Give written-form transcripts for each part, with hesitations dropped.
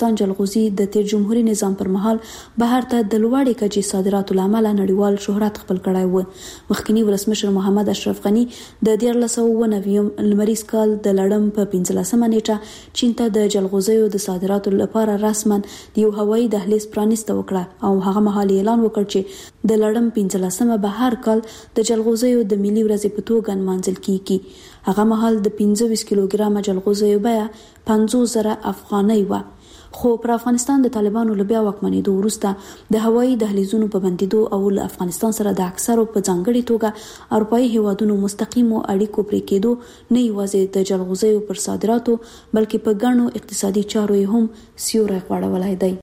پاکستان جلغوزي د تیر جمهوریت نظام پر مهال بهر ته د لوړې کچې صادراتو لامل نړیوال شهرت خپل کړی و. مخکنی ولسمشر محمد اشرف غنی د 1990 لمریز کال د لړم په 15مه نیټه چین ته د جلغوزیو د صادراتو لپاره رسما د یو هوایي دهلیز پرانیسته وکړه او هغه مهال اعلان وکړ چې د لړم 15مه به هر کال د جلغوزیو د ملي ورځې په توګه نمانځل کیږي. هغه مهال د 25 کیلوګرام جلغوزیو بیه 50,000 افغانۍ و. خو پر افغانستان د طالبانو له بیا واکمنېدو وروسته د هوایي دهلیزونو په بندیدو او له افغانستان سره د اکثرو په ځانګړي توګه اروپایي هیوادونو مستقیمو اړیکو پرې کېدو نه یوازې د جلغوزیو پر صادراتو بلکې په ګڼو اقتصادي چارو هم سیوری غوړولی دی.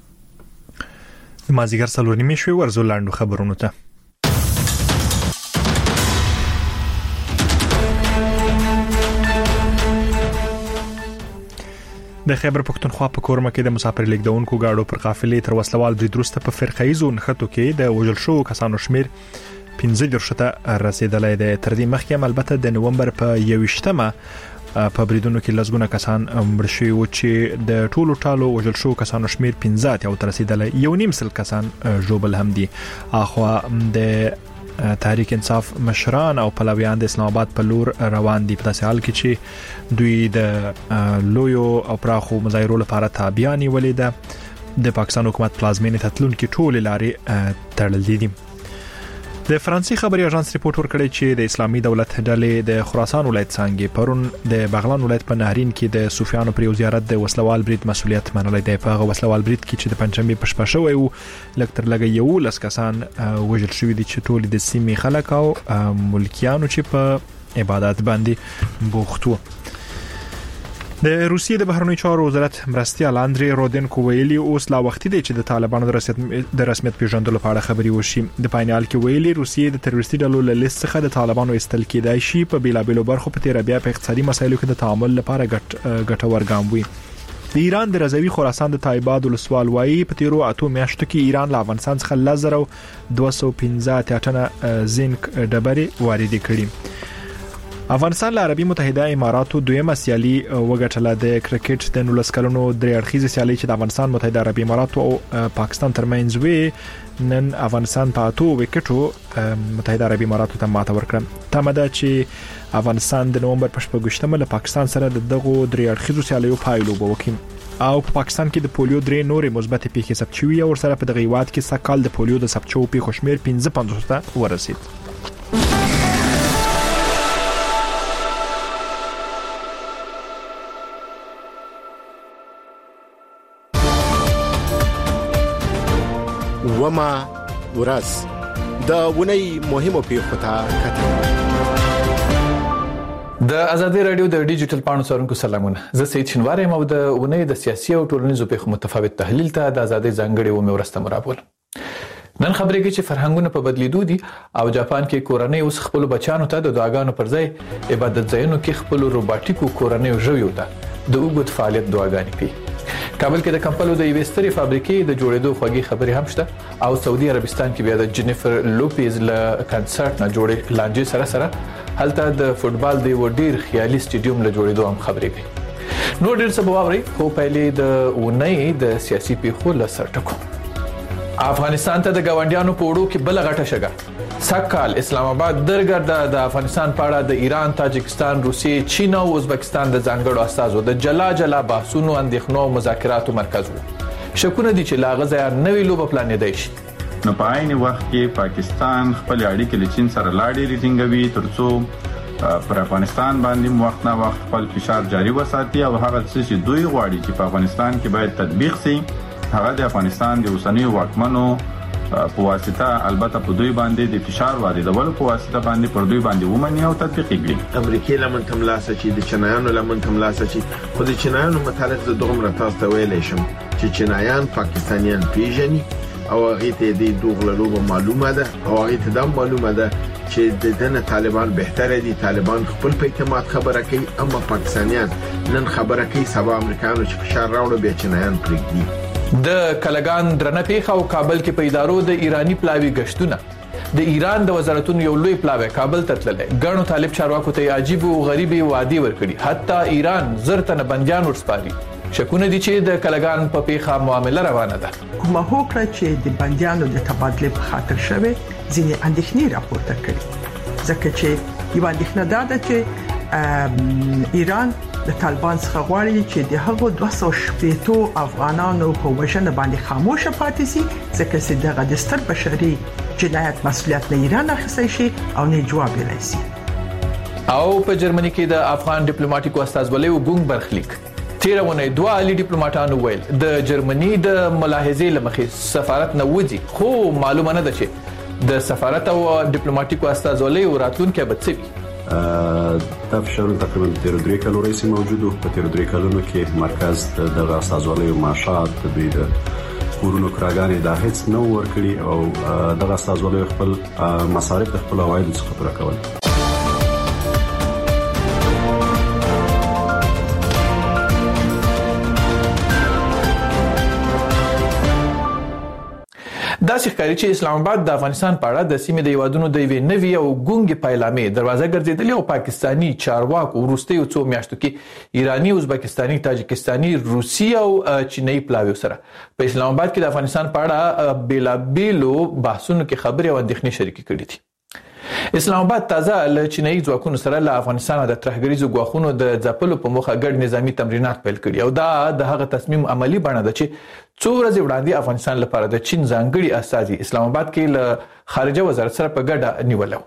مازیګر 4:30 شوي ورزو لاندو خبرونو ته. د خیبر پښتونخوا په کورمه کې د مسافر لیږدونکو گاډو پر قافلې تر وسلوال برید وروسته په فرقایزو نښتو کې د وژل شوو کسانو شمیر 15 ته رسیدلی دی. تر دې مخکې هم البته د نومبر په 21مه په بریدونو کې لږونه کسان مړ شوي وو چې د ټولو ټالو وژل شوو کسانو شمیر 15 ته رسیدلی، 1.5 کسان ژوبل هم دي. اخوا د تحریک انصاف مشران او پلویان د اسلام آباد په لور روان دي، په داسې حال کې چې دوی د لویو او پراخو مظاهرو لپاره تابعیان نیولې ده. د پاکستان حکومت پلازمینې ته تلونکي ټولې لارې تړلې دي. د فرانسې خبري اژانس ریپورت ورکړی چې د اسلامي دولت ډلې د خراسان ولایت څنګه پرون د بغلان ولایت په نهرین کې د صوفیانو پر یو زیارت د وسلوال برید مسؤلیت منلی دی. په هغه وسلوال برید کې چې د پنځمې په شپه شوی وو لږ تر لږه 11 کسان وژل شوي دي چې ټول د سیمې خلک او ملکیانو چې په عبادت باندې بوخت وو. د روسیې د بهرنیو چارو وزارت مرستیال اندری رودنکو ویلي اوس لا وخت دی چې د طالبانو د رسمیت پیژندلو په اړه خبري وشي. د پاینال کې ویلي روسیې د تروریستي ډلو له لیست څخه د طالبانو استل کېدای شي په بیلابېلو برخو په تیر بیا په اقتصادي مسایلو کې د تعامل لپاره ګټور ګام وي. د ایران د رضوي خراسان د تایباد ولسوال وایي په تیرو 8 میاشتو کې ایران له افغانستان څخه 1215 ټنه زینک ډبرې واردې کړې. افغانستان له عربي متحده اماراتو دویمه سیالي وګټله. د کرکټ د 19 کلونو درې اړخیزه سیالي چې د افغانستان متحده عربي اماراتو او پاکستان ترمنځ وي، نن افغانستان په 8 وکټو متحده عربي اماراتو ته ماته ورکړه. تمه ده چې افغانستان د نومبر په 18مه له پاکستان سره د دغو درې اړخیزو سیالیو پایلو وکړي او په پاکستان کې د پولیو درې نورې مثبت پیښې ثبت شوې او سره په دغه هیواد کې سکهال د پولیو د ثبت شوو پیښو شمیر 55 ته ورسید. وما ورځ د ونی مهمو پیښو ته کتل. د ازادي رادیو د ډیجیټل پاڼو څارونکو سلامونه. زه سید شنوار یم او د ونی د سیاسي او ټولنیزو پیښو متفاوت تحلیل ته د ازادي ځانګړي و مورسته مرابول. نن خبرې کې چې فرهنګونه په بدلیدو دي او جاپان کې کورنۍ اوس خپل بچانو ته د دعاګانو پر ځای عبادت ځایونو کې خپل روباټیکو کورنۍ ژویو ته د اوږد فعالیت دعاګانې کوي. کابل کې د کمپلو د یوستري فابریکې د جوړېدو خوږی خبري هم شته او سعودي عربستان کې بیا د جنیفر لوپیز له کنسرت نه جوړې لانجې سره هلته د فوتبال د وډیر خیالي سټیډیوم له جوړېدو هم خبري کوي. نو ډېر څه بواوري خو پهلې د ونی د سیاسي پیښو له سرټکو. افغانستان ته د گاونډیانو په وړو کې بل غټه شګه. سکهال اسلام آباد درګرد د افغانستان په اړه د ایران، تاجکستان، روسیې، چین او ازبکستان د ځانګړو استازو د جلا بحثونو، اندېښنو او مذاکراتو مرکز وو. شکونه دي چې لاغه ځای نوې لوبه پلانېدای شي. نو په عین وخت کې پاکستان خپل اړیکې له چین سره لا ډېرې ټینګوي ترڅو پر افغانستان باندې وخت نه وخت خپل فشار جاری وساتي او هغه څه چې دوی غواړي چې په افغانستان کې باید تطبیق شي هغه د افغانستان د اوسنیو واکمنو په واسطه البته په دوی باندې د فشار واردولو په واسطه باندې پر دوی باندې ومني او تطبیق کړي. امریکای لمن تملاسه چې د چینایانو لمن تملاسه چې خو د چینایانو متعلق د دومره تاسو ته ویلې شم چې چینایان پاکستانیان پیژني او هغه ته د دوغله لوبه معلومه ده او هغه ته دا معلومه ده چې د دنه طالبان بهتره دي. طالبان خپل په اعتماد خبره کوي اما پاکستانیان نن خبره کوي سبا امریکایانو چې فشار راوړي بیا چینایان پرېږدي. د کلګان درنه پیښه او کابل کې په ادارو د ایرانی پلاوی غشتونه. د ایران د وزارتونو یو لوی پلاوی کابل ته تللی. ګڼو طالب چارواکو ته عجیب او غریب وعده ورکړي. حتی ایران زرتنه بنديان ورسپاري. شکونه دي چې د کلګان په پیخه معاملې روانه ده. کومه هوکړه چې د بنديانو د تبادله په خاطر شوه ځینې اندېښنې راپورته کړي ځکه چې یو اندېښنه ده چې ایران د طالبان څخه غواړي چې د هغو 280 افغانانو په وژنه باندې خاموشه پاتې شي ځکه چې دغه د ستر بشري جنایت مسؤلیت نه ایران اخیستی شي او نه جواب یې شي. او په جرمني کې د افغان ډیپلوماټیکو استازولۍ وګونګ برخلیک تیرونه دوه عالی ډیپلوماټانو ویل د جرمني د ملاحظې لمخې سفارت نه وځي خو معلومه نه ده چې د سفارت او ډیپلوماټیکو استازولۍ راتلونکي به څه وي. دا فشارونه تقریبا 13 کالو رئیسي موجودو په 13 کالونو کې مرکز د استازولۍ معاشات د کورونو کراګانې د هیڅ نو ورکړي او د استازولۍ خپل مصارف د خپل عواید څخه پوره کول. دا ښکاري چې اسلام آباد د افغانستان په اړه د سیمې د یوادونو د یوې نوې او ګونګې پایلامې دروازه ګرځېدلې او پاکستانی چارواکو وروستي څو میاشتو کې ایرانی، ازبکستاني، تاجکستاني، روسي او چینایي پلاوی سره په اسلام آباد کې د افغانستان په اړه بیلابیلو بحثونو کې خبرې او اندېښنې شریکې کړې دي. اسلام آباد تازه له چینایي ځواکونو سره له افغانستان د ترهګریزو غواخونو د ځپلو په موخه ګډ نظامی تمرینات پیل کړي او دا د هغه تصمیم عملی بڼه ده چې څو ورځې وړاندې افغانستان لپاره د چین ځانګړي استازي اسلام آباد کې له خارجه وزارت سره په ګډه نیولو.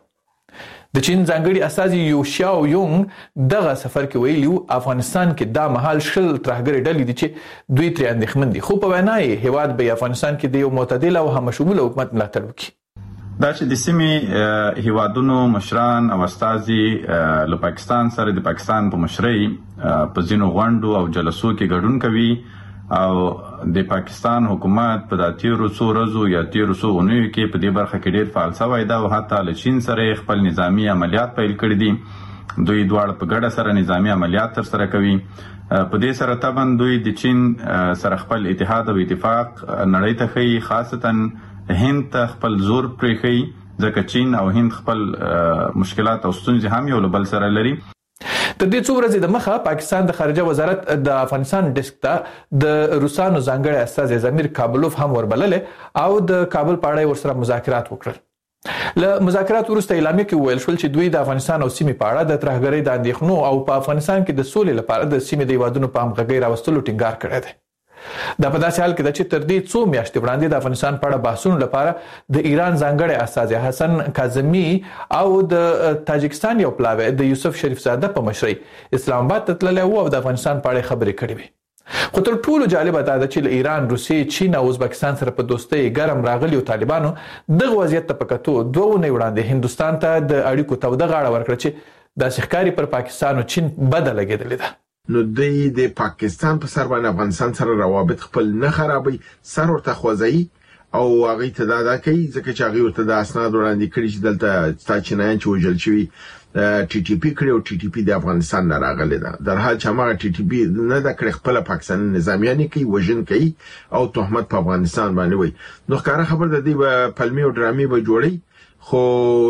د چین ځانګړي استازي یو شاو یونګ دغه سفر کې ویلي افغانستان کې دا مهال شل ترهګری ډلې دي چې دوی تر اندېښمن دي خو په وینا یې هیواد به افغانستان کې د یو معتدل او همشموله حکومت ملاتړ وکړي. دا چې د سیمې هیوادونو مشران او استازي له پاکستان سره د پاکستان په مشرۍ په ځینو غونډو او جلسو کې ګډون کوي او د پاکستان حکومت په د 1300 ورځو یا 1300 اونیو کې په دې برخه کې ډېر فعال شوی دا او حتی له چین سره خپل نظامی عملیات پیل کړي دي. دوی دواړه په ګډه سره نظامی عملیات تر سره کوي. په دې سره تبن دوی د چین سره خپل اتحاد او اتفاق نړۍ ته کوي خاصتا هند ته خپل زور پرېخي ځکه چین او هند خپل مشکلات او ستونزې هم یو بل سره لري. تر دې څو ورځې د مخه پاکستان د خارجه وزارت د افغانستان ډیسک ته د روسانو ځانګړي استازي زمیر کابلوف هم وربلله او د کابل په اړه ورسره مذاکرات وکړل. له مذاکرات وروسته اعلامیه کې ویل شول چې دوی د افغانستان او سیمې په اړه د ترهګرۍ د اندېښنو او په افغانستان کې د سولې لپاره د سیمې د یوادونو په همغږۍ راوستلو ټینګار کړی دی. دا په داسې حال کې ده چې تر دې څو میاشتې وړاندې د افغانستان په اړه بحثونو لپاره د ایران ځانګړي استازي حسن کاظمی او د تاجکستان یو پلاوی د یوسف شریف زاده په مشرۍ اسلام آباد ته تللی و او د افغانستان په اړه خبرې کړې وې. خو تر ټولو جالبه دا ده چې له ایران، روسیې، چین او ازبکستان سره په دوستۍ ګرم راغلي طالبانو دغه وضعیت ته په کتو 2 اونۍ وړاندې هندستان ته د اړیکو توده غاړه ورکړه چې د ښکاری پر پاکستان او چین بده لګېدلې ده. نو د پاکستان په سر باندې افغانستان سره روابط خپل نه خرابوي، سر ورته خوځي او هغه ته دا کوي ځکه چې هغه ورته د اسناد وړاندې کړي چې دلته ستاچنایان چې وجل شوی ټي ټي پی کړو ټي ټي پی د افغانستان نه راغلی ده. در حال چې هغه ټي ټي پی نه د کړ خپل پاکستان نظامیان کوي وژن کوي او تهمت په افغانستان باندې وي. نو ښکارا خبر د دې پلمي او ډرامي به جوړي خو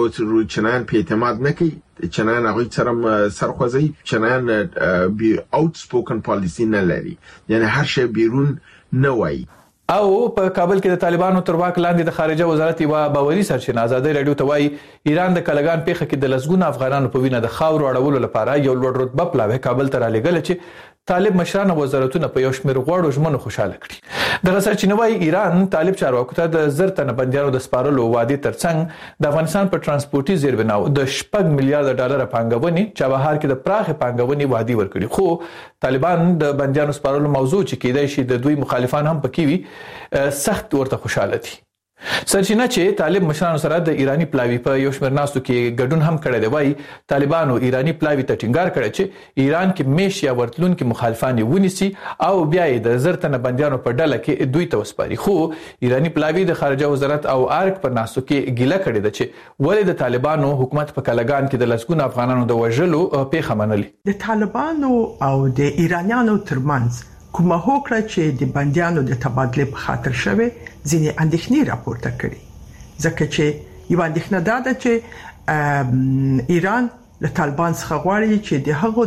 چنان په اعتماد نه کوي. چنان هغه سره سرخوځي، چنان بي اوت سپوکن پالیسی نه لري، یعنی هر شی بیرون نه وایي. او په کابل کې د طالبانو تر واک لاندې د خارجه وزارت یو باوري سرچینه ازادي رادیو ته وایي ایران د کلګان پیخه کې د لسګونو افغانانو په وینه د خاور اړولو لپاره یو لوړ رتبه پلاوی کابل ته را لېږل چې طالب مشران وزارتونه په یو شمېر غوړو ژمنو خوشاله کړي. د سرچینه وایي ایران طالب چارواکو ته د زر تنه بندیانو د سپارلو وعده ترڅنګ د افغانستان په ترانسپورتي زیربناو د 6 میلیارډ ډالر پانګونې چابهار کې د پراخ پانګونې وعده ورکړي. خو طالبان د بندیانو سپارلو موضوع چې کېدای شي د دوی مخالفان هم پکې وي سخت ورته خوشاله دي. سرچینه چې طالب مشرانو سره د ایرانی پلاوی په یو شمېر ناستو کې ګډون هم کړی دی وایي طالبانو ایرانی پلاوی ته ټینګار کړی چې ایران کې میش یا ورتلون کې مخالفان ونیسي او بیا یې د زر تنه بندیانو په ډله کې دوی ته وسپاري. خو ایرانی پلاوی د خارجه وزارت او ارګ په ناستو کې ګیله کړې ده چې ولې د طالبانو حکومت په کلګان کې د لسګونو افغانانو د وژلو پیښه منلې. د طالبانو او د ایرانیانو ترمنځ کومه هوکړه چې د بندیانو د تبادله په خاطر شوه ځینې اندېښنې راپورته کړي ځکه چې یو اندېښنه ده چې ایران له طالبان څخه غواړي چې د هغو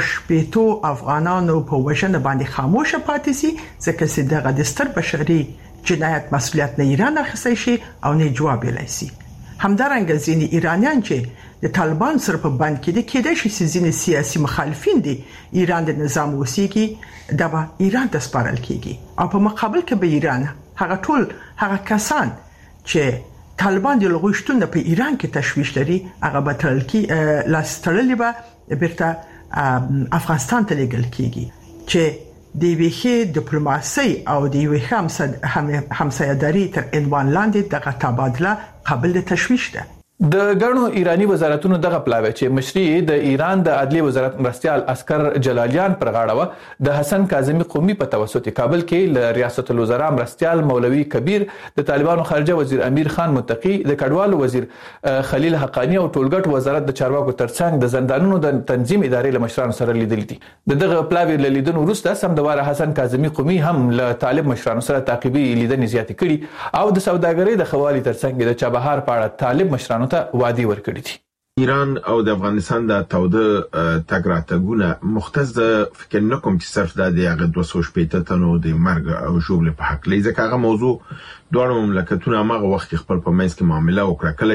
280 افغانانو په وژنه باندې خاموشه پاتې شي ځکه چې دغه د ستر بشري جنایت مسؤلیت نه ایران اخیستی شي او نه جواب یې لایسي. همدارنګه ځینې ایرانیان چې د طالبان سره په بند کې دي کېدای شي چې ځینې سیاسي مخالفین دي ایران د نظام وسیږي دا به ایران ته سپارل کیږي او په مقابل کې به ایران هغه کسان چې طالبان د لغوښتون په ایران کې تشویش لري هغه به تړل کی لاس تړلې به بیرته افغانستان ته لېږل کیږي چې د ویخي ډیپلوماسي او د ویخي همسایه‌داري تر عنوان لاندې دغه تبادله قابل د تشویش ده. د غړو ایرانی وزارتونو دغه پلاوی چې مشري د ایران د عدلي وزارت مرستيال عسكر جلالیان پر غاړه و د حسن کاظمی قومي په توسط کابل کې ل ریاست الوزرا مرستيال مولوي کبیر د طالبانو خارجه وزیر امیر خان متقی د کډوالو وزیر خلیل حقانی او ټولګټ وزارت د چارواکو ترڅنګ د زندانونو د تنظیم ادارې له مشرانو سره لیدل دي. دغه پلاوی لیدنو وروسته سمدوار حسن کاظمی قومي هم له طالب مشرانو سره تعقیبي لیدنې زیات کړي او د سوداګرۍ د خوالي ترڅنګ د چابهار پاړه طالب مشرانو وادي ورکړي دي. ایران او د افغانستان د توده تګ راتګونه مختص فکر نکوم چې صرف د هغه 280 تنو د مرګ او ژوبل په حق لې ځکه هغه موضوع دوه مملکتونه هغه وخت خپل په منځ کې معامله وکړه کله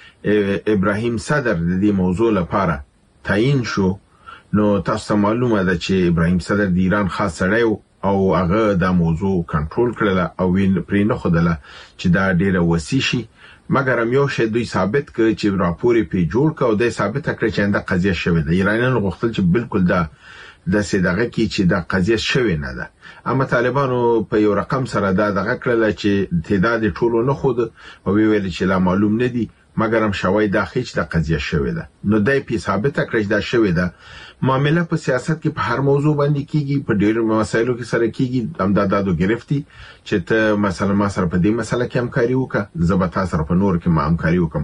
چې ابراهیم صدر د دې موضوع لپاره تعیین شو نو تاسو معلومه ده چې ابراهیم صدر د ایران خاص سړی او هغه د موضوع کنټرول کړل او وین پرې نه خدله چې دا ډیره وسی شي مګر هم یو شی دوی ثابت کړ چې راپورې په جوړ کړ او د ثابت کړ چې دا قضیه شوې ده. ایرانیانو غوښتل چې بالکل د سیدغه کې چې دا قضیه شوې نه ده اما طالبانو په یو رقم سره دا دغه کړل چې تعداد ټولو نه خود او ویل چې لا معلوم نه دي مګر هم شوی دا هیڅ د قضیه شوې ده نو دای په ثابت کړ چې دا شوې ده معاملې په سیاست کې په هر موضوع باندې کیږي په ډېر مسایلو کې سره کیږي امدادو گرفتی چې ته مثلا ما سره په دې مسله کې همکاري وکړه زبتا سره په نور کې ما همکاري وکم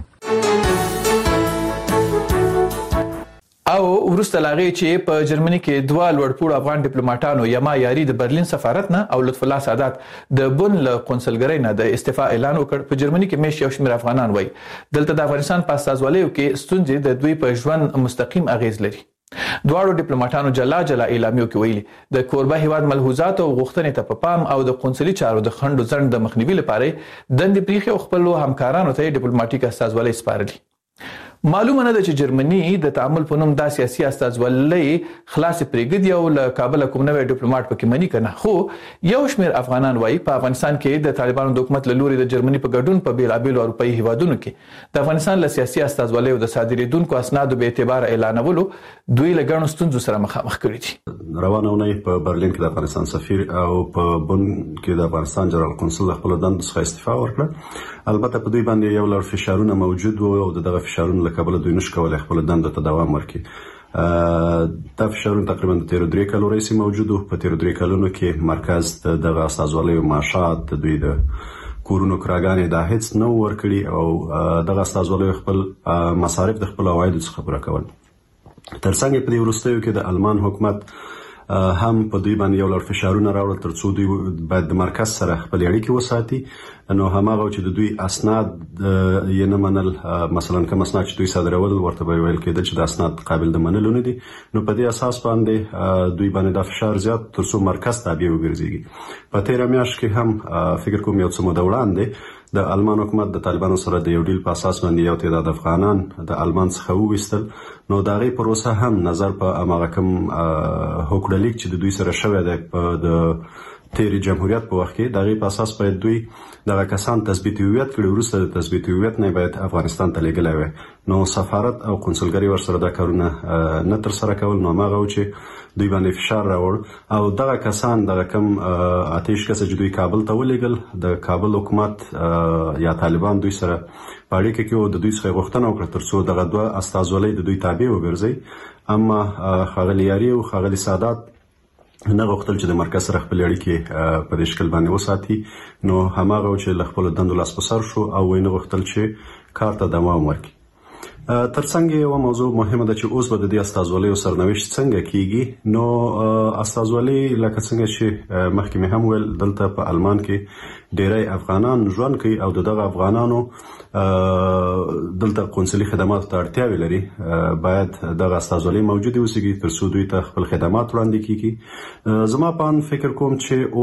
او ورسته لاغي چې په جرمني کې دوه لوړپوړ افغان ډیپلوماټانو یما یاري د برلین سفارت نه او لطف الله سادات د بن له قونسلګرۍ نه د استعفا اعلان وکړ. په جرمني کې مېش یو شمېر افغانان وای دلته د افغانستان په استازولیو کې ستونزې د دوی په ژوند مستقیم اغیز لري. دواړو ډیپلوماټانو جلا اعلامیو کې ویلي د کوربه هیواد ملحوظات او غوښتنې ته په پام او د قونسلي چارو د خنډو ځنډ د مخنیوي لپاره دندې پریخي او خپل همکارانو ته ډیپلوماټیک استازولۍ سپارلي. معلومه نه ده چې جرمني د تعامل په نوم د سیاسي استازولۍ خلاص پرېږدي او له کابل کوم نوې ډیپلوماټ پکې منی کنه خو یو شمېر افغانان وایي په افغانستان کې د طالبانو د حکومت له لوري د جرمني په ګډون په بیلابیلو اروپאי هیوادونو کې د افغانستان له سیاسي استازولۍ او د صادریدونکو اسنادو به اعتبار اعلانولو دوی له ګڼو ستونزو سره مخامخ کړي دي. روانه ونې په برلین کې د افغانستان سفیر او په بن کې د افغانستان جنرال قونسل خپل دندو څخه استعفا ورکړه. البته په دوی باندې یو لړ فشارونه موجود وو او دغه فشارونه له کابل دوی نشو کولای خپل دندو ته دوام ورکړي. دا فشارونه تقریبا د 13 کالو رئیس موجود په 13 کالونو کې مرکز دغه استازولۍ معاشات دوی د کورونو کراګانې د هیڅ نو ورکړي او دغه استازولۍ خپل مصارف د خپل عواید څخه پوره کول. ترڅنګ په دې وروستیو کې د المان حکومت هم په دوی باندې یو لړ فشارونه راوړل ترڅو دوی باید د مرکز سره خپل اړیکې وساتي نو هماغه چې د دوی اسناد یې نه منل مثلا کوم اسناد چې دوی صادرول ورته ویل کېدل چې د اسناد قابل د منلو نه دي نو په دې اساس باندې دوی باندې د فشار زیات ترڅو مرکز تابع وګرځي. په تیر میاشت کې هم فکر کوم یو څه موده وړاندې د المان حکومت د طالبانو سره د یو ډیل په اساس باندې یو تعداد افغانان د المان څخه وویستل نو دا غي پروسه هم نظر په اماغه کوم هوکړلیک چې د دوی سره شوی دی په د تیری جمهوریت په وخت کې دغه په اساس باید دوی دغه کسان تثبیت هویت کړي وروسته د تثبیت هویت نه باید افغانستان ته لېږلی وي نو سفارت او قونسلګرۍ ورسره دا کارونه نه تر سره کول نو هغه چې دوی باندې فشار راوړ او دغه کسان دغه کم آتش کس چې دوی کابل ته ولېږل د کابل حکومت یا طالبان دوی سره پاړې کې د دوی څخه غوښتنه وکړه ترڅو دغه دوه استازولۍ د دوی تابع وګرځي اما خاغلی یاري او خاغلی سادات نه غوښتل چې د مرکز سره خپل اړیکې په دې شکل باندې وساتي نو هماغه چې خپل دندو لاس په سر شو او وینه غوښتل چې کار ته دوام ورکړي. ترڅنګ یو موضوع مهمه ده چې اوس به د دې استازولۍ سرنوشت څنګه کیږي. نو استازولۍ لکه څنګه چې مخکې مې هم ویل دلته په آلمان کې ډېری افغانان ژوند کوي او دغه افغانانو دلته قونسلي خدمات ته اړتیا لري. باید دغه استازولۍ موجوده اوسېږي تر څو دوی ته خپل خدمات وړاندې کیږي. زما په فکر کوم چې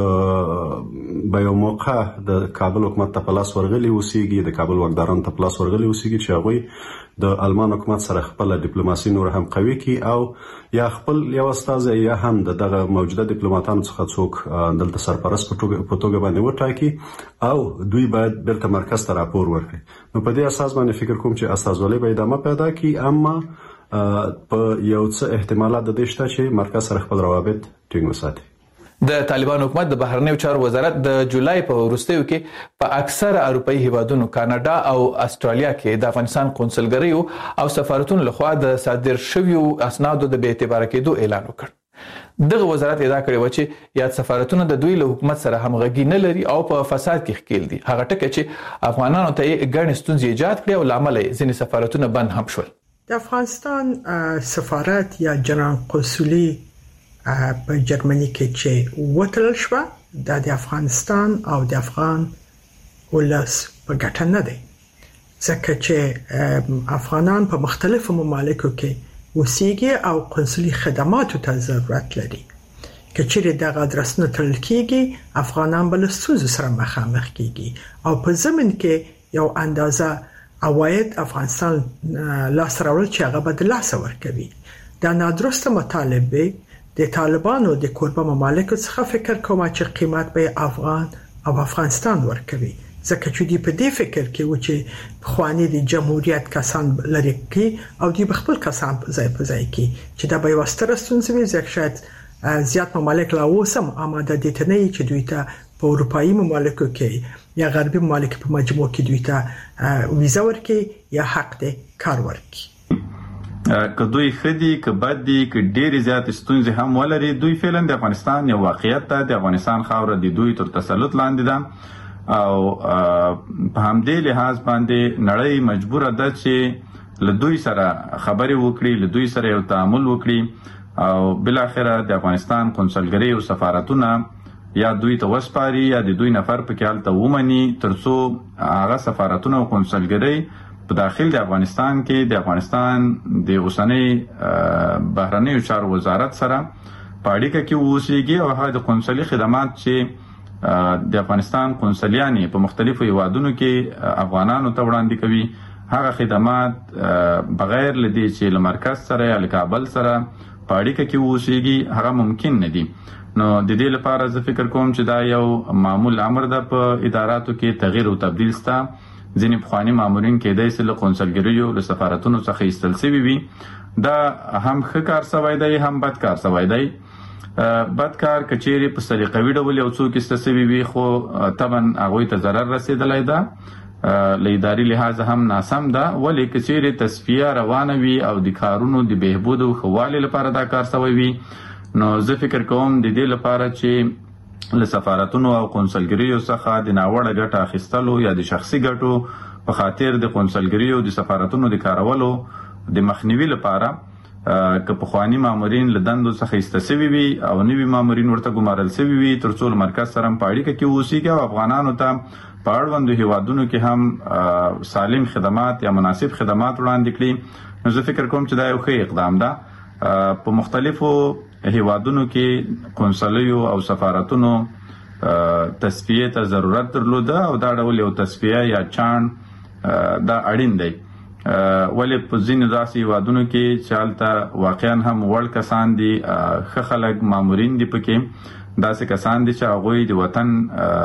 اوس به یو موقع د کابل حکومت ته په لاس ورغلي اوسېږي، د کابل واکدارانو ته په لاس ورغلي اوسېږي چې هغوی د آلمان حکومت سره خپل ډیپلوماسي نور هم قوي کی او یا خپل یو استازی یا هم دغه موجوده ډیپلوماټانو څخه څوک دلته سرپرست په توګه باندې وټاکي او دوی باید بیرته مرکز ته راپور ورکړي. نو په دې اساس باندې فکر کوم چې استازولۍ به ادامه پیدا کړي، اما په یو څه احتمالات د دې شته چې مرکز سره خپل روابط ټینګ وساتي. د طالبان حکومت د بهرنیو چارو وزارت د جولای په وروستیو کې په اکثره اروپאי هیوادونو کاناډا او استرالیا کې د افغانستان قونسلګریو او سفارتونو لخوا د صادر شویو اسنادو د بې اعتبار کېدو اعلان وکړ. دغه وزارت ادعا کړې و چې یاد سفارتونه د دوی له حکومت سره همغږي نه لري او په فساد کې ښکیل دي. هغه ټکي چې افغانانو ته ګڼ ستونزې ایجاد کړې او لامل یې ځینې سفارتونه بند هم شول. د افغانستان سفارت یا جنرال قونسلي په جرمني کې چې وټل شو د افغانستان او د افغان ولس په ګټه نه دی، ځکه چې افغانان په مختلفو ممالکو کې اوسېږي او قونسلي خدماتو ته ضرورت لري. که چیرې دغه ادرسونه تړل کېږي افغانان بل ستونزو سره مخامخ کېږي او په ضمن کې یو اندازه عواید افغانستان لاس راوړل چې هغه به د لاسه ورکوي. دا نادرسته مطالبه د طالبانو د کوربه ممالکو څخه فکر کوم چې قیمت به افغان او افغانستان ورکوي، ځکه چې دوی په دې فکر کې و چې خواني د جمهوریت کسان لري کې او دوی خپل کسان ځای په ځای کې چې دا به وستره ستونزې وي، ځکه شاید زیات ممالک لا اوسم آماده دي ته نه چې دوی ته په اروپאי ممالکو کې یا غربي ممالکو په مجموع کې دوی ته ویزا ورکړي یا حق د کار ورکړي. که دوی خدي که بد دي که ډېر زیات ستونزې هم ولري، دوی فعلا د افغانستان یو واقعیت ته د افغانستان خاوره د دوی تر تسلط لاندې ده او په همدې لحاظ باندې نړۍ مجبوره ده چې له دوی سره خبرې وکړي، له دوی سره یو تعامل وکړي او بل اخره د افغانستان قونسلګرۍ او سفارتونه یا دوی ته وسپاري یا د دوی نفر په کې هلته ومني ترڅو هغه سفارتونه او قونسلګرۍ په داخل د افغانستان کې د افغانستان د اوسنۍ بهرنیو چارو وزارت سره په اړیکه کې اوسېږي او هغه د قونسلي خدمات چې د افغانستان قونسلیانې په مختلفو هیوادونو کې افغانانو ته وړاندې کوي، هغه خدمات بغیر له دې چې له مرکز سره یا له کابل سره په اړیکه کې اوسېږي هغه ممکن نه دي. نو د دې لپاره زه فکر کوم چې دا یو معمول امر ده په اداراتو کې تغییر او تبدیل ستا. ځینې پخواني مامورین کېدای شي له قونسلګریو له سفارتونو څخه ایستل شوي وي. دا هم ښه کار شوی دی هم بد کار شوی دی. بد کار که چیرې په سلیقوي ډول یو څوک ایسته شوي وي خو طبعا هغوی ته ضرر رسېدلی ده، له اداري لحاظه هم ناسم ده. ولې که چیرې تصفیه روانه وي او د کارونو د بهبود او ښه والي لپاره دا کار شوی وي، نو زه فکر کوم د دې لپاره چې له سفارتونو او قونسلګریو څخه د ناوړه ګټه اخیستلو یا د شخصي ګټو په خاطر د قونسلګریو د سفارتونو د کارولو د مخنیوي لپاره که پخواني مامورین له دندو څخه ایسته شوي وي او نوي مامورین ورته ګمارل شوي وي ترڅو له مرکز سره په اړیکه کې اوسېږي او افغانانو ته په اړوندو هیوادونو کې هم سالم خدمات یا مناسب خدمات وړاندې کړي. نو زه فکر کوم چې دا یو ښه اقدام ده. په مختلفو هیوادونو کې قونسلیو او سفارتونو تصفیه ته ضرورت درلوده او دا ډول یو تصفیه یا چاڼ دا اړین دی. ولې په ځینو داسې هیوادونو کې چې هلته واقعا هم وړ کسان دي، ښه خلک مامورین دي، پکې داسې کسان دي چې هغوی د وطن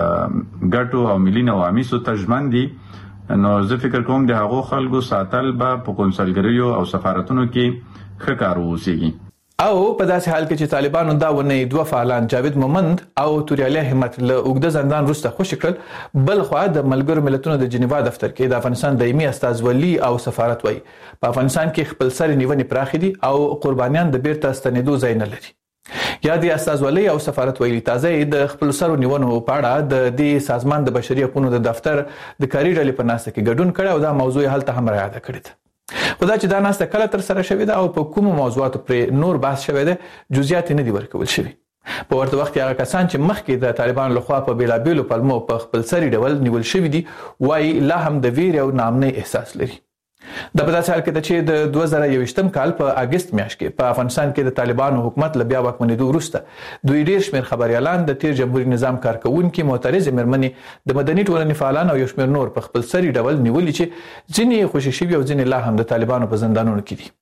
ګټو او ملي نواميسو ته ژمن دي. نو زه فکر کوم د هغو خلکو ساتل به په قونسلګریو او سفارتونو کې ښه کار واوسېږي. او په داسې حال کې چې طالبانو دا ونې دوه فعالان جاوید مومند او توریالیا همت له اوږده زندان وروسته خوشي کړل، بل خوا د ملګرو ملتونو د جنیوا دفتر کې د افغانستان دایمي استازولي او سفارت وایي په افغانستان کې خپل سر نیونې پراخې دي او قربانیان د بیرته ستنېدو ځای نه لري. یا د استازولي او سفارت ویلي تازه د خپل سر نیونو په اړه د دې سازمان د بشري حقوقو د دفتر د کاري ډلې په ناسته کې ګډون کړي او دا موضوع هلته هم راياده کړې ده. خدای چې دا ناسته کله تر سره شوې ده او په کومو موضوعاتو پر نور بحث شوی ده جزئیات نه دي ورکول شوی. په ورته وخت هغه کسان چې مخکې د طالبان لخوا په بیلابیلو پلمو په خپل سری ډول نیول شوی دي وایي لا هم د ویر او نامنۍ احساس لري. د په داسې حال کې چې د 2021م کال په اگست میاشت کې په افغانستان کې د طالبانو حکومت له بیا واکمنېدو وروسته دوی ډیر شمېر خبريالان د تیر جمهوریت نظام کارکونکو معترض مېرمنې د مدني ټولنې فعالان او یو شمېر نور په خپل سری ډول نیولې چې ځینې خوشي شوي او ځینې لا هم د طالبانو په زندانونو کې دي.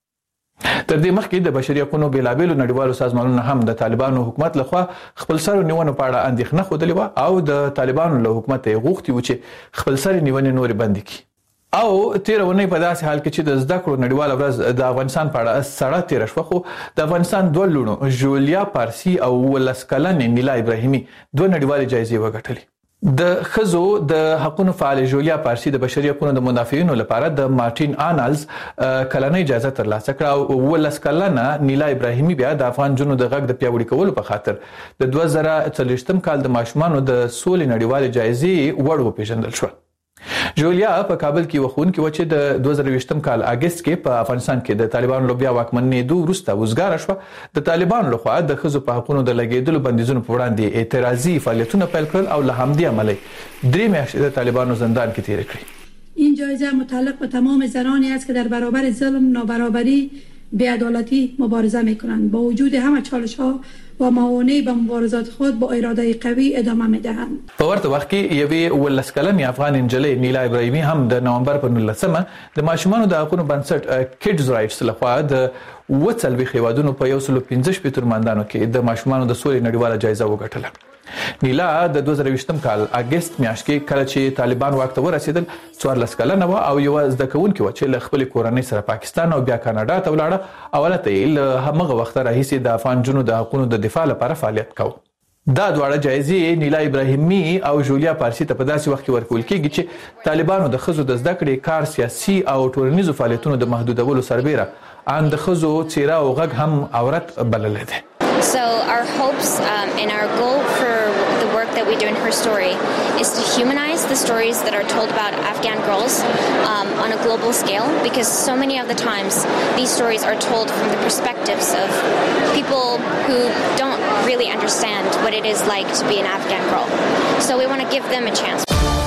تر دې مخکې د بشري حقوقو بیلابیلو نړیوالو سازمانونو هم د طالبانو حکومت لخوا خپل سر نیونه په اړه اندېښنه خوده و او د طالبانو له حکومت غوښتي و چې خپل سر نیونه نور بند کړي. او تیرونه په داسې حال کې چې د زده کړو نړیواله ورځ د افغانستان په اړه سړه تیر شوه خو د افغانستان دوه لونو جولیا پارسی او ولسکلن نیلا ابراهیمی دوه نړیوالې جایزې وګټلې. د خزو د حقوقو فعال جولیا پارسی د بشري حقوقو د مدافعینو لپاره د مارټین آنالز کلنۍ اجازه ترلاسه کړه او ولسکلن نیلا ابراهیمی بیا د افغان جنو د غږ د پیاوړي کولو په خاطر د 2023م کال د ماشومانو د سولې نړیوالې جایزې وړ وپیژندل شو. جولیا په کابل کې وخون کې و چې د 2020م کال اگست کې په افغانستان کې د طالبانو لوبیا واکمنېدو وروسته وزګار شو د طالبانو لخوا د خزو په حقوقو د لګیدلو بندیزونو په وړاندې اعتراضي فعالیتونه پیل کړل او له همدې امله درې میاشتې د طالبانو زندان کې تیر کړې. این جایزه متعلق به تمام زنانی است که در برابر ظلم، نابرابری، بی‌عدالتی مبارزه می‌کنند با وجود همه چالش‌ها و موانع به مبارزات خود با اراده قوی ادامه می‌دهند. په ورته وخت کې یوې ولسکلن افغان انجلۍ نیلا ابراهیمی هم د نومبر په 19مه د ماشومانو د حقوقو بنسټ کډز رائټس لخوا د وڅلوي خیوادونو په 115 ترمندانو کې د ماشومانو د سولې نړیواله جایزه وګټله. نیلا د 2020م کال اگست میاشت کې کله چې طالبان واک ته ورسېدل 14 کلنه و او یو زده کوونکی و چې له خپل کورنۍ سره پاکستان او بیا کاناډا ته ولاړه او هلته له همغه وخت راهیسې د افغان جنو د حقوقو د دفاع لپاره فعالیت کاوه. دا دواړه جایزې نیلا ابراهیمی او جولیا پارسی ته په داسې وخت کې ورکول کېږي چې طالبانو د خزو د زده کړې کار سیاسي او ټولنیزو فعالیتونو د محدودولو سربیره ان د خزو څیره او غږ هم عورت بلل دي. So our hopes and our goal for the work that we do in Her Story is to humanize the stories that are told about Afghan girls on a global scale, because so many of the times these stories are told from the perspectives of people who don't really understand what it is like to be an Afghan girl. So we want to give them a chance.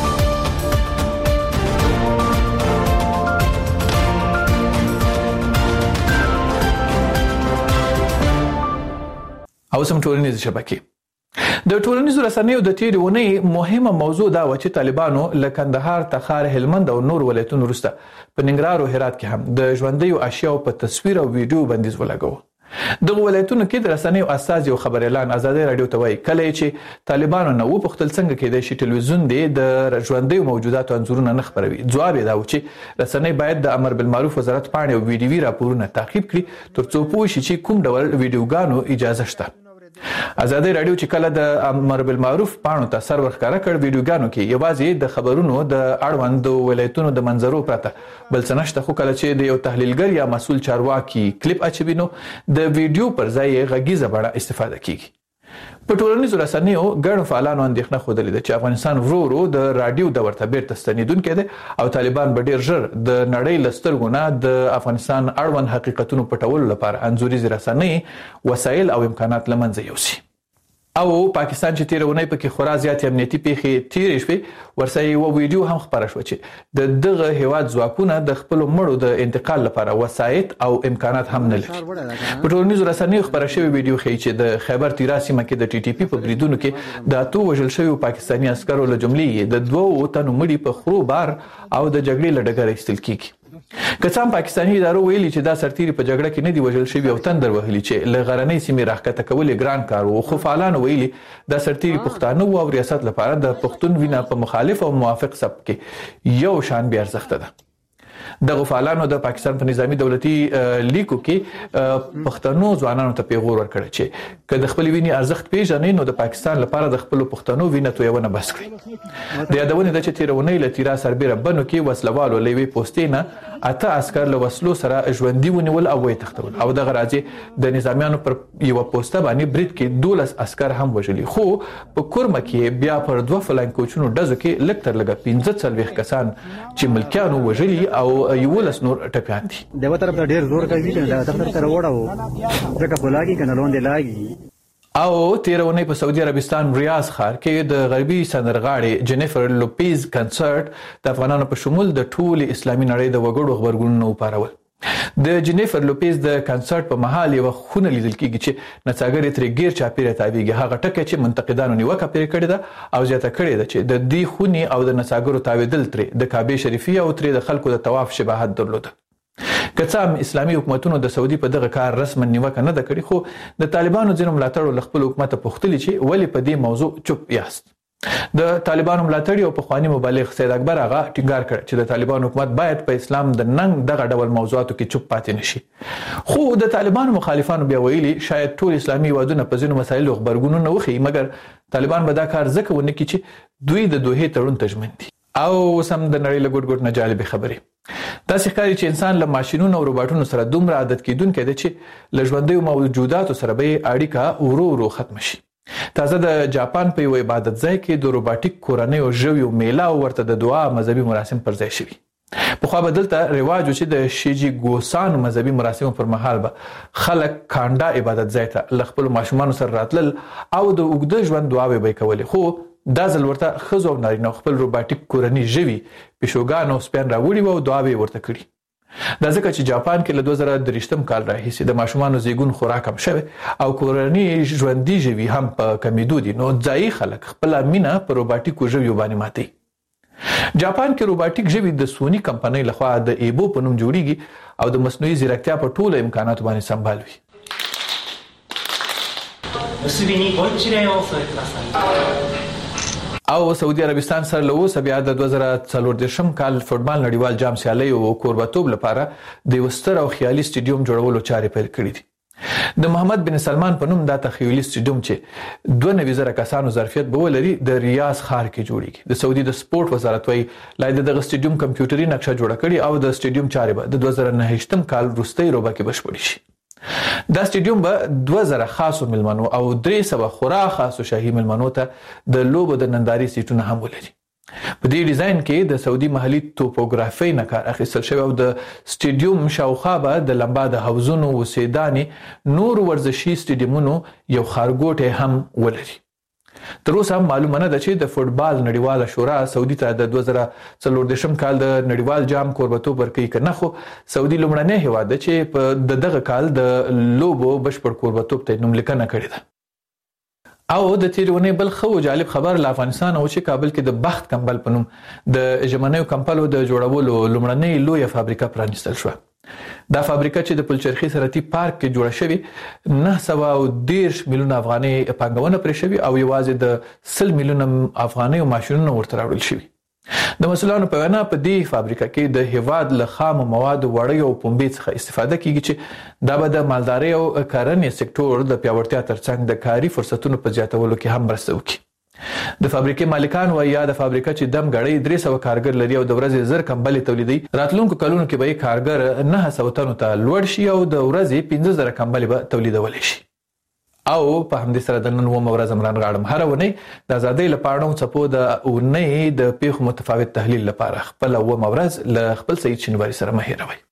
او سم ټولنیز شبکې د ټولنیزو رسنیو د تیرې ونې مهمه موضوع دا و چې طالبانو له کندهار، تخار، هلمند او نور ولایتونو وروسته په ننګرهار او هرات کې هم د ژوندیو اشیاء په تصویر او ویډیو بندیز ولګاوه. دغه ولایتونو کې د رسنیو استازي او خبريالان ازادي رادیو ته وایي کله چې طالبانو نه وپوښتل څنګه کېدای شي ټلویزیون د ژوندیو موجوداتو انځورونه نه خبروي. ځواب یې دا و چې رسنۍ باید د امر بالمعروف وزارت پاڼې او ویډیوي راپورونه تعقیب کړي ترڅو پوه شي چې کوم ډول ویډیوګانو اجازه شته. ازادي رادیو چې کله د امر بالمعروف پاڼو ته سر ورخاره کړ ویډیوګانو کې یوازې د خبرونو د اړوند ولایتونو د منظرو پرته بل څه نشته، خو کله چې د یو تحلیلګر یا مسؤل چارواکي کلیپ اچوي نو د ویډیو پر ځای غږیزه بڼه استفاده کیږي. په ټولنیزو رسنیو ګڼو فعالانو اندېښنه ښودلې ده چې افغانستان ورو ورو د رادیو دور ته بیرته ستنېدونکی دی او طالبان به ډېر ژر د نړۍ له سترګو نه د افغانستان اړوند حقیقتونو پټولو لپاره انځوریزې رسنۍ وسایل او امکانات له منځه یوسي. او پاکستان چې تیر ونې پکې خورا زیات امنیتي پیښې تیرې شوې ورسره یو ویډیو هم خبره شو چې د دغه هیواد ځواکونه د خپل مړو د انتقال لپاره وسایط او امکانات هم نه لري. په ټولنیزو رسنیو خبره شوې ویډیو ښیي چې د خیبر تیرا سیمه کې د ټي ټي پی په بریدونو کې د اتو وژل شویو پاکستاني عسکرو له جملې د 2 تنو مړي په خرو بار او د جګړې له ډګره ایستل کیږي. که څه هم پاکستاني ادارو ویلي چې دا سرتیري په جګړه کې نه دی وژل شوي او تندر وهلي چې له غرنۍ سیمې راښکته کول یې ګران کار و، خو فعالانو ویلي دا سرتیري پښتانه وو او ریاست لپاره د پښتون وینه په مخالف او موافق سبک کې یو شان بیا ارزښته ده. دغه فعالانو د پاکستان په نظامی دولتي لیکو کې پښتنو ځوانانو ته پیغور ورکړ چې که د خپل وینې ارزښت پیژنې نو د پاکستان لپاره د خپل پښتنو وینه تویونه بس کړي. د یادونه ده چې تیرونه له تیرا سربېره بنو کې وسلوالو لوي پوسټینه اته عسكر له وسلو سره ژوندۍ ونیول او وې تختول او د غراځي د نظامیانو پر یو پوسټه باندې برید کې 12 عسكر هم وژلي خو په کورمه کې بیا پر دوه فلانکوچونو ډزو کې لکتر لګه 15 کسان چې ملکیانو وژلي او 11 نور ټپيان دي دغه طرف ته ډیر زور کوي چې دا طرف ته وړاو ځکه بلاګي کنه لوند لاګي او 13 اونۍ په سعودي عربستان ریاض ښار کې د غربي سندرغاړي جنیفر لوپیز کنسرت د افغانانو په شمول د ټول اسلامي نړۍ د وګړو خبرګونونو پارول د جنیفر لوپیز د کنسرت په محل یو خونه لیدل کیږي چې نڅاګرې ترې غیر چاپیره تابعیږي هغه ټکه چې منتقدانو نیوکه پرې کړې ده او زیاته کړې ده چې د دې خوني او د نڅاګرو تاویدل ترې د کعبه شریفه او ترې د خلکو د طواف شباهت درلوده کڅام اسلامي حکومتونو د سعودي په دغه کار رسما نیوکه نه ده کړې خو د طالبانو ځینو ملاتړو خپل حکومت پوښتلي چې ولی په دې موضوع چوپ یاست د طالبانو ملاتړي او پخوانی مبلغ سید اکبر آغا ټینګار کړ چې د طالبانو حکومت باید په اسلام د ننګ دغه ډول موضوعاتو کې چوپ پاتې نشي خو د طالبانو مخالفانو بیا ویلي شاید ټول اسلامي هیوادونه په ځینو مسایلو خبرګونونه وخی مګر طالبان به دا کار ځکه ونه کړي چې دوی د دوه تړون تضمین دي او سم د نړۍ له ګډ نه جالب خبرې تاسو ښکاري چې انسان له ماشينونو او روباټونو سره دومره عادت کیدونکې دی چې له ژوندۍ موجوداتو سره به اړیکه ورو ختم شي تازه د جاپان په یو عبادت ځای کې د روباټیک کورنۍ او ژویو میله او ورته د دعا مذهبي مراسم پر ځای شوي په خو بدلته رواج چې د شیجی ګوسان مذهبي مراسم پر مهال به خلک کانډا عبادت ځای ته خپل ماشومان سره راتلل او د اوږده ژوند دعاوې به کولې خو دا ځل ورته خزو نارینه خپل روباټیک کورنۍ ژوي پښوګان او سپین راوړي او دعاوې ورته کړي دا ځکه چې جاپان کې له 2023 کال راهیسې د ماشومانو زیږون خوراک کم شوی او کورنۍ ژوندۍ ژوي هم په کمیدو دي نو ځایي خلک خپل مینه په روباټیکو ژویو باندې ماتي جاپان کې روباټیک ژوي د سونی کمپنۍ لخوا د ایبو په نوم جوړیږي او د مصنوعي ځیرکتیا په ټولو امکاناتو باندې سمبالوي او سعودي عربستان سره له اوسه بیا د 2014 کال فوتبال نړیوال جام سیالي او کوربتوب لپاره د وستر او خیالي سټیډیوم جوړولو چارې پیل کړې دي د محمد بن سلمان په نوم د تخیلي سټیډیوم چې 2000 کسانو ظرفیت به ولري د ریاض ښار کې جوړیږي د سعودي د سپورت وزارت وایي لای دغه سټیډیوم کمپیوټري نقشه جوړه کړي او د سټیډیوم چارې به د 2009 کال وروستۍ روبه کې بشپړ شي دا سټیډیوم به 2000 خاصو ملمنو او 300 خورا خاصو شاهي ملمنو ته د لوبو د ننداري سیټونه هم ولري په دې ډیزاین کې د سعودي محلي توپوګرافي نه کار اخیستل شوی او د سټیډیوم شاوخوا به د لمبا د حوزونو وسیداني نور ورزشي سټیډیومونو یو خارګوټه هم ولري تر اوسه معلومه نه ده چې د فوتبال نړیواله شورا سعودي ته د 2014 کال د نړیوال جام کوربتوب ورکړي کنه خو سعودي لومړنی هیواد ده چې په دغه کال د لوبو بشپړ کوربتوب ته نوملیکنه کړې ده او د تیرونې بل خو جالب خبر له افغانستان او چې کابل کې د بخت کمبل په نوم د ژمنیو کمپلو د جوړولو لومړنۍ لویه فابریکه پرانیستل شوه دا فابریکه چې د پلچرخي سرحدي پارک کې جوړه شوې 910 میلیون افغانۍ پانګونه پرې شوې او یوازې د 100 میلیون افغانۍ ماشينونه ورته راوړل شوې د مسولانو په وینا په دې فابریکه کې د هیواد له خام مواد وړۍ او پنبې څخه استفاده کیږي چې دا به د مالدارۍ او کرنې سکتور د پیاوړتیا ترڅنګ د کاري فرصتونو په زیاتولو کې هم مرسته وکړي د فابریکې مالکان وایي د فابریکه چې دم غړې 300 کارګر لري او د ورځې زر کمبلې تولیدي راتلونکو کلونو کې به کارګر 900 تنو ته لوړ شي او د ورځې 15000 کمبلې به تولیدول شي او په همدې سره د نن و مورز امران غاړم هر ونه د ازادۍ لپاره چپو د اونۍ د پیښو متفاوت تحلیل لپاره خپل و مورز ل خپل سید شنواری سره مهیروي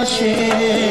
راشي